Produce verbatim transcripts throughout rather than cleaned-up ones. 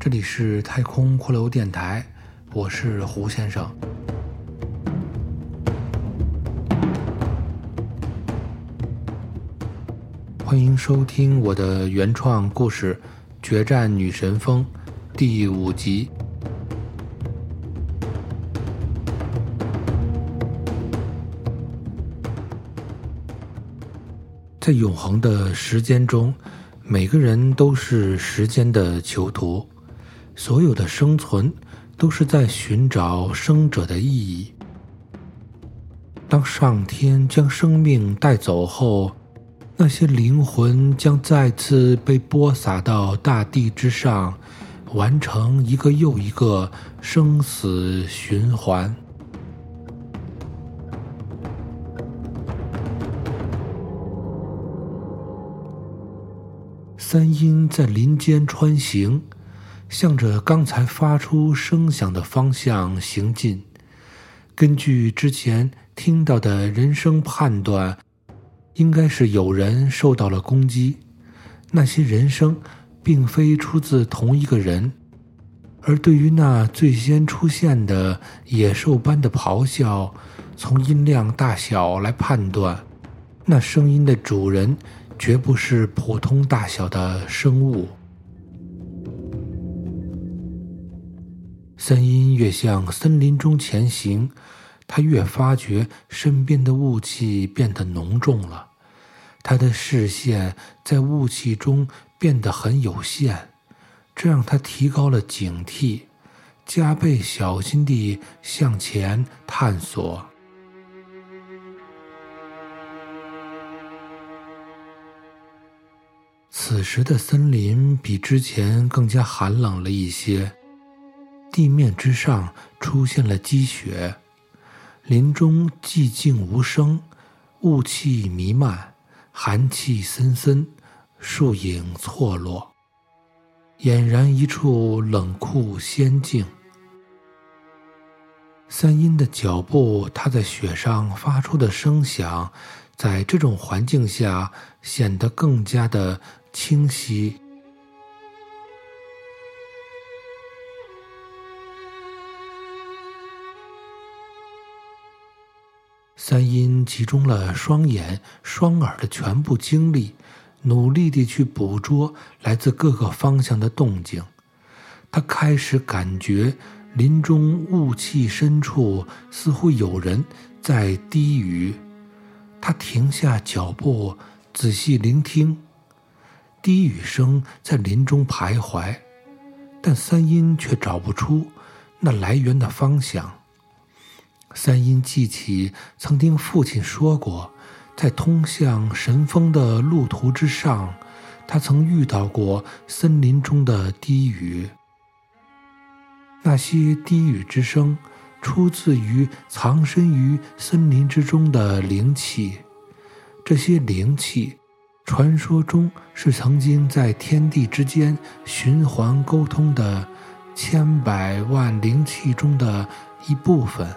这里是太空骷髅电台，我是胡先生。欢迎收听我的原创故事《决战女神峰》第五集。在永恒的时间中，每个人都是时间的囚徒，所有的生存都是在寻找生者的意义。当上天将生命带走后，那些灵魂将再次被播撒到大地之上，完成一个又一个生死循环。三阴在林间穿行，向着刚才发出声响的方向行进。根据之前听到的人声判断，应该是有人受到了攻击。那些人声并非出自同一个人，而对于那最先出现的野兽般的咆哮，从音量大小来判断，那声音的主人绝不是普通大小的生物。三阴越向森林中前行，他越发觉身边的雾气变得浓重了，他的视线在雾气中变得很有限，这让他提高了警惕，加倍小心地向前探索。此时的森林比之前更加寒冷了一些，地面之上出现了积雪，林中寂静无声，雾气弥漫，寒气森森，树影错落，俨然一处冷酷仙境。三阴的脚步踏在雪上发出的声响，在这种环境下显得更加的清晰。三阴集中了双眼双耳的全部精力，努力地去捕捉来自各个方向的动静。他开始感觉林中雾气深处似乎有人在低语。他停下脚步，仔细聆听，低语声在林中徘徊，但三阴却找不出那来源的方向。三阴记起曾听父亲说过，在通向神峰的路途之上，他曾遇到过森林中的低语。那些低语之声出自于藏身于森林之中的灵气，这些灵气传说中是曾经在天地之间循环沟通的千百万灵气中的一部分。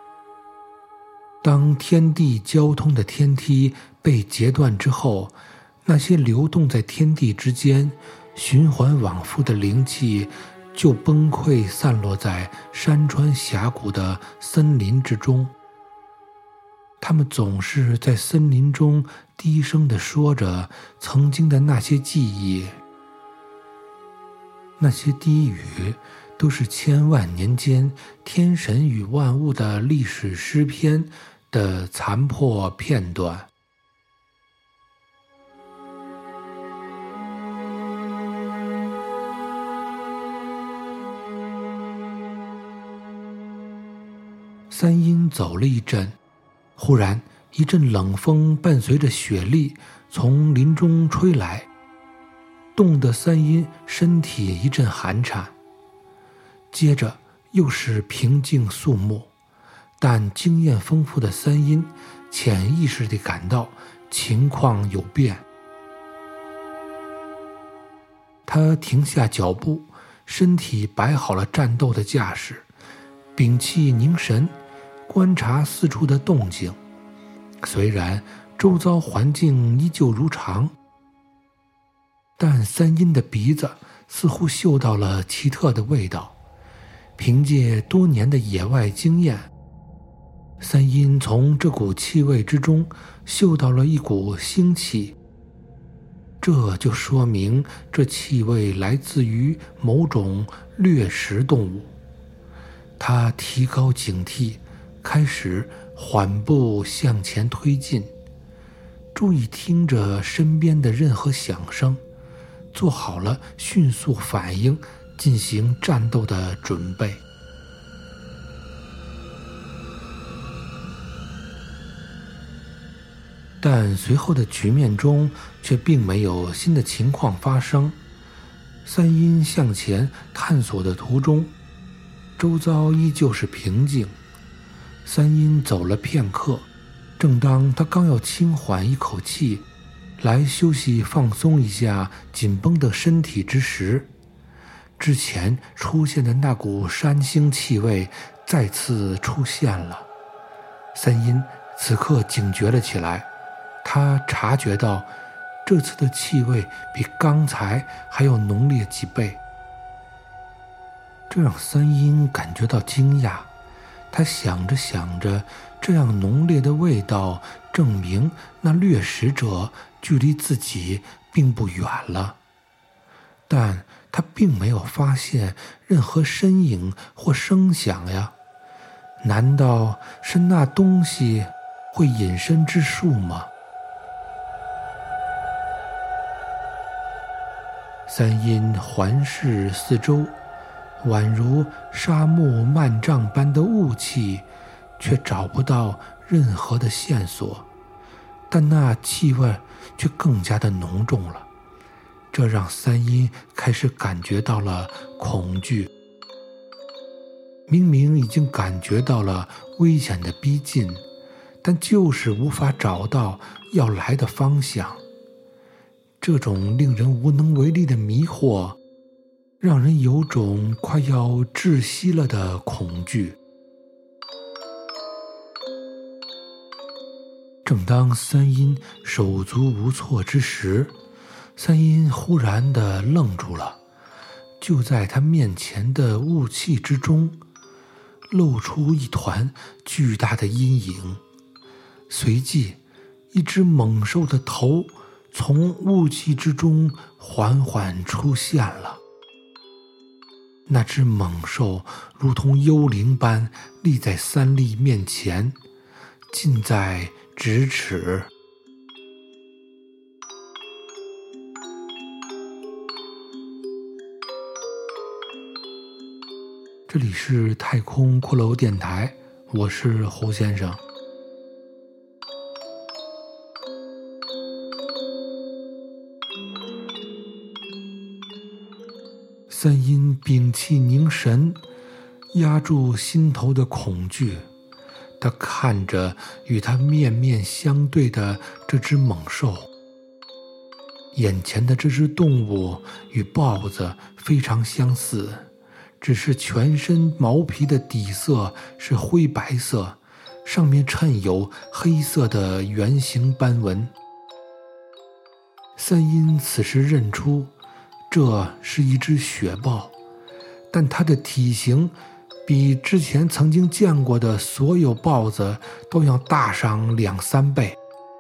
当天地交通的天梯被截断之后，那些流动在天地之间循环往复的灵气就崩溃散落在山川峡谷的森林之中。他们总是在森林中低声地说着曾经的那些记忆。那些低语都是千万年间天神与万物的历史诗篇的残破片段。三阴走了一阵，忽然一阵冷风伴随着雪粒从林中吹来，冻得三阴身体一阵寒颤。接着又是平静肃穆，但经验丰富的三阴潜意识地感到情况有变。他停下脚步，身体摆好了战斗的架势，屏气凝神，观察四处的动静。虽然周遭环境依旧如常，但三阴的鼻子似乎嗅到了奇特的味道。凭借多年的野外经验，三阴从这股气味之中嗅到了一股腥气，这就说明这气味来自于某种掠食动物。他提高警惕，开始缓步向前推进，注意听着身边的任何响声，做好了迅速反应进行战斗的准备。但随后的局面中却并没有新的情况发生。三阴向前探索的途中，周遭依旧是平静。三阴走了片刻，正当他刚要轻缓一口气，来休息放松一下紧绷的身体之时，之前出现的那股山腥气味再次出现了。三阴此刻警觉了起来，他察觉到这次的气味比刚才还要浓烈几倍，这让三阴感觉到惊讶。他想着想着，这样浓烈的味道证明那掠食者距离自己并不远了，但他并没有发现任何身影或声响呀。难道是那东西会隐身之术吗？三阴环视四周，宛如沙漠漫帐般的雾气，却找不到任何的线索，但那气味却更加的浓重了。这让三阴开始感觉到了恐惧。明明已经感觉到了危险的逼近，但就是无法找到要来的方向。这种令人无能为力的迷惑，让人有种快要窒息了的恐惧。正当三阴手足无措之时，三阴忽然地愣住了。就在他面前的雾气之中，露出一团巨大的阴影，随即一只猛兽的头从雾气之中缓缓出现了。那只猛兽如同幽灵般立在三笠面前，近在咫尺。这里是太空骷髅电台，我是侯先生。三阴屏气凝神，压住心头的恐惧，他看着与他面面相对的这只猛兽。眼前的这只动物与豹子非常相似，只是全身毛皮的底色是灰白色，上面衬有黑色的圆形斑纹。三阴此时认出这是一只雪豹，但它的体型比之前曾经见过的所有豹子都要大上两三倍。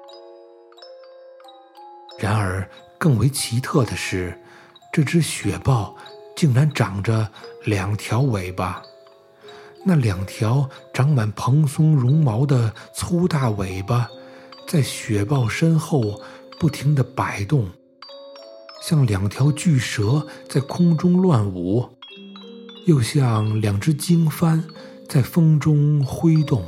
然而更为奇特的是，这只雪豹竟然长着两条尾巴，那两条长满蓬松绒毛的粗大尾巴在雪豹身后不停地摆动，像两条巨蛇在空中乱舞，又像两只经幡在风中挥动。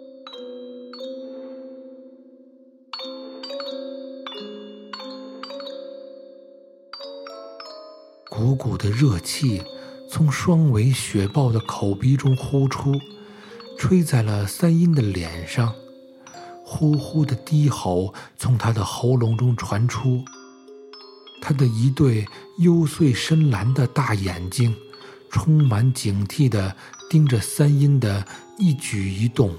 股股的热气从双尾雪豹的口鼻中呼出，吹在了三阴的脸上，呼呼的低吼从他的喉咙中传出。他的一对幽邃深蓝的大眼睛充满警惕地盯着三阴的一举一动。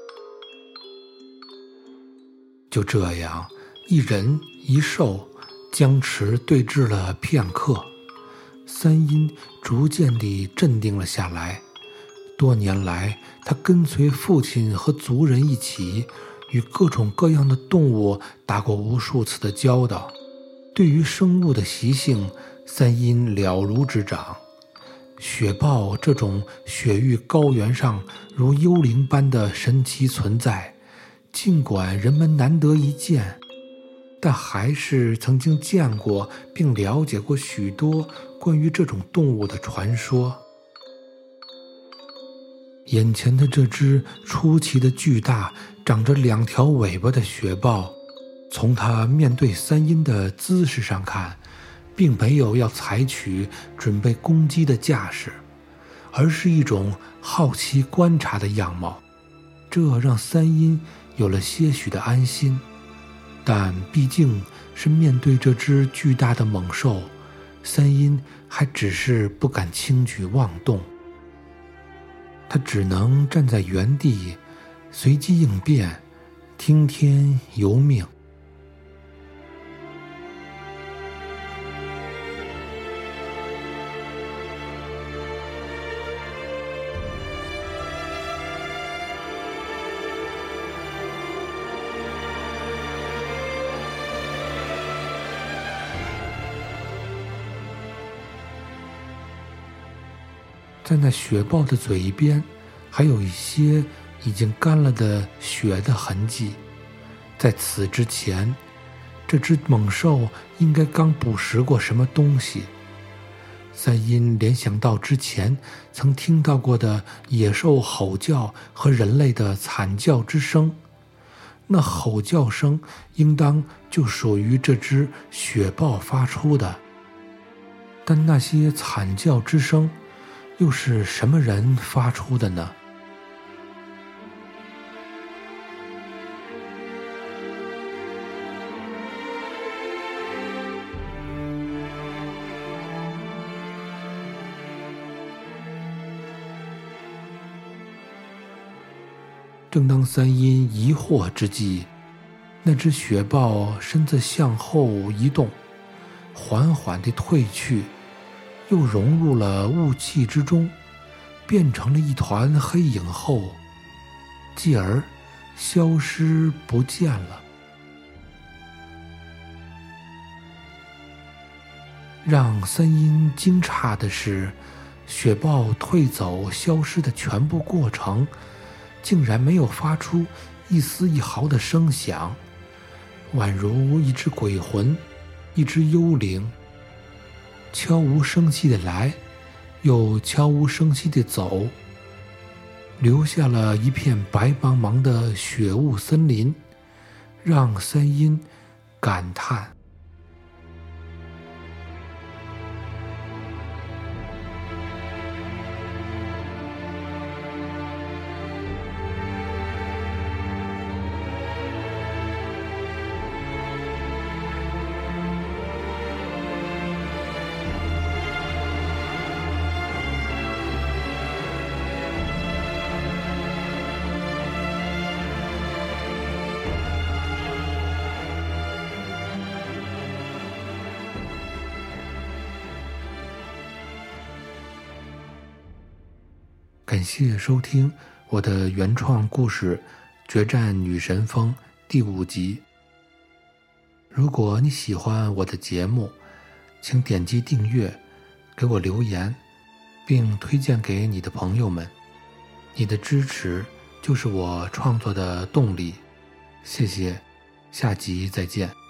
就这样，一人一兽僵持对峙了片刻，三阴逐渐地镇定了下来。多年来，他跟随父亲和族人一起，与各种各样的动物打过无数次的交道，对于生物的习性，三阴了如指掌。雪豹这种雪域高原上如幽灵般的神奇存在，尽管人们难得一见，但还是曾经见过并了解过许多关于这种动物的传说。眼前的这只出奇的巨大、长着两条尾巴的雪豹，从它面对三阴的姿势上看，并没有要采取准备攻击的架势，而是一种好奇观察的样貌。这让三阴有了些许的安心，但毕竟是面对这只巨大的猛兽，三阴还只是不敢轻举妄动。他只能站在原地，随机应变，听天由命。在那雪豹的嘴边，还有一些已经干了的血的痕迹。在此之前，这只猛兽应该刚捕食过什么东西。三阴联想到之前曾听到过的野兽吼叫和人类的惨叫之声，那吼叫声应当就属于这只雪豹发出的。但那些惨叫之声又是什么人发出的呢？正当三阴疑惑之际，那只雪豹身子向后移动，缓缓地退去，又融入了雾气之中，变成了一团黑影后，继而消失不见了。让三阴惊诧的是，雪豹退走消失的全部过程竟然没有发出一丝一毫的声响，宛如一只鬼魂，一只幽灵，悄无声息地来，又悄无声息地走，留下了一片白茫茫的雪雾森林，让三阴感叹。感谢收听我的原创故事《决战女神峰》第五集。如果你喜欢我的节目，请点击订阅，给我留言，并推荐给你的朋友们。你的支持就是我创作的动力。谢谢，下集再见。